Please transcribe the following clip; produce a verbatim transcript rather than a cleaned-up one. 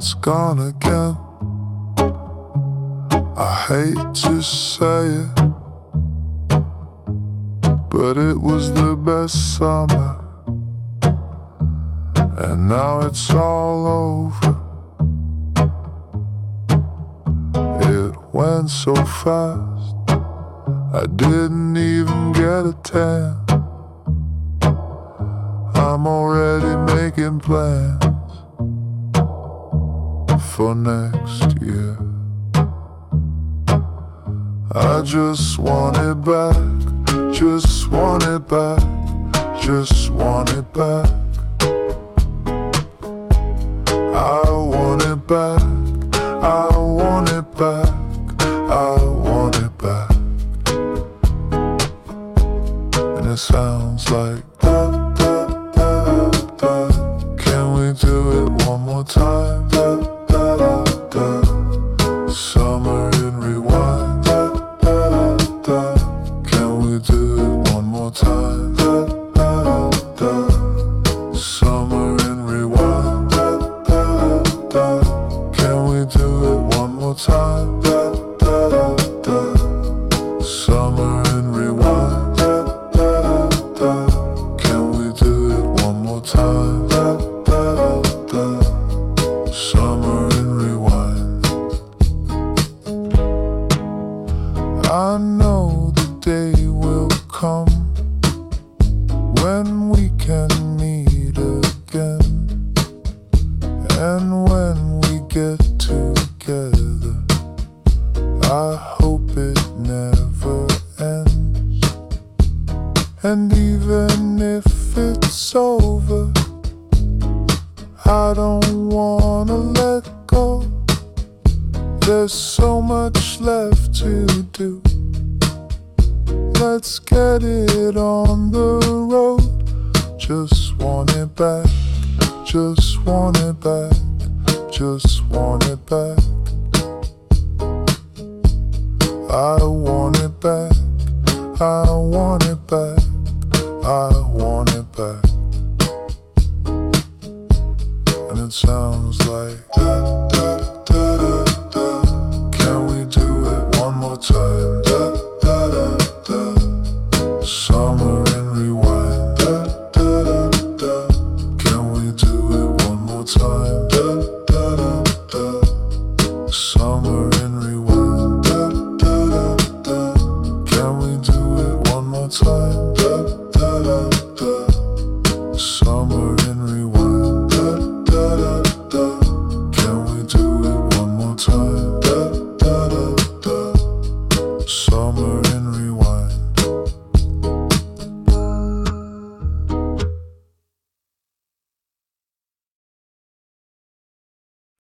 it's gone again. I hate to say it, but it was the best summer, and now it's all over. It went so fast, I didn't even get a tan. I'm already making plans for next year. I just want it back, just want it back, just want it back. I want it back, I want it back, I want it back. And it sounds like da, da, da, da. Can we do it one more time? Da, da, da, da. Summer in rewind. Da, da, da, da. Can we do it one more time? Da, da, da, da. Summer in rewind. Da, da, da, da. Can we do it one more time? Da, da, da, da. Summer in rewind. Da, da, da, da. Can we do it one more time? Da, da, da, da. Summer in rewind. I know the day will come when we can meet again, and when we get together, I hope it never ends. And even if it's over, I don't wanna let go. There's so much left to do. Let's get it on the road. Just want it back, just want it back, just want it back. I want it back, I want it back, I want it back. And it sounds like that.